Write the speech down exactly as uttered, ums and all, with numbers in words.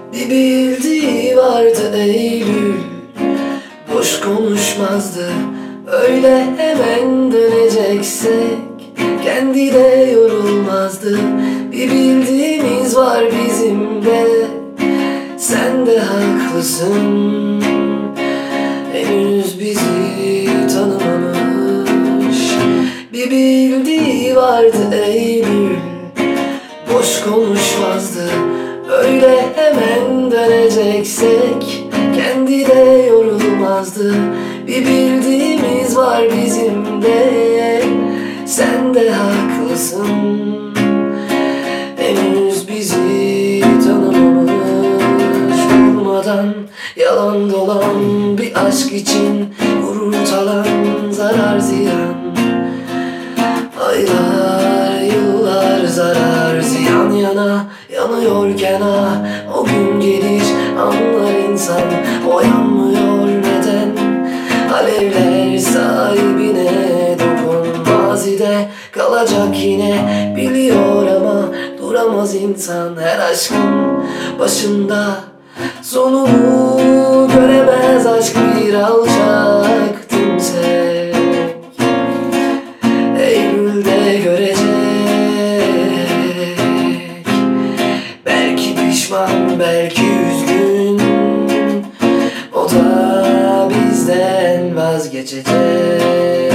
Bir bildiği vardı Eylül, boş konuşmazdı. Öyle hemen döneceksek kendi de yorulmazdı. Bir bildiğimiz var bizim de, sen de haklısın. Henüz bizi tanımamış. Bir bildiği vardı Eylül, boş konuşmazdı. Öyle hemen döneceksek kendi de yorulmazdı. Bir bildiğimiz var bizim de, sen de haklısın. Henüz bizi tanımamış. Durmadan yalan dolan bir aşk için vurur talan, zarar ziyan. Aylar yıllar zarar ziyan yana, yanıyorken ah o gün gelir, anlar insan. O yanmıyor neden? Alevler sahibine dokun, mazide kalacak yine biliyor ama duramaz insan. Her aşkın başında sonunu göremez aşk, bir alçak timsek Eylül'de görecek. Belki pişman, belki üzgün, o da bizden vazgeçecek.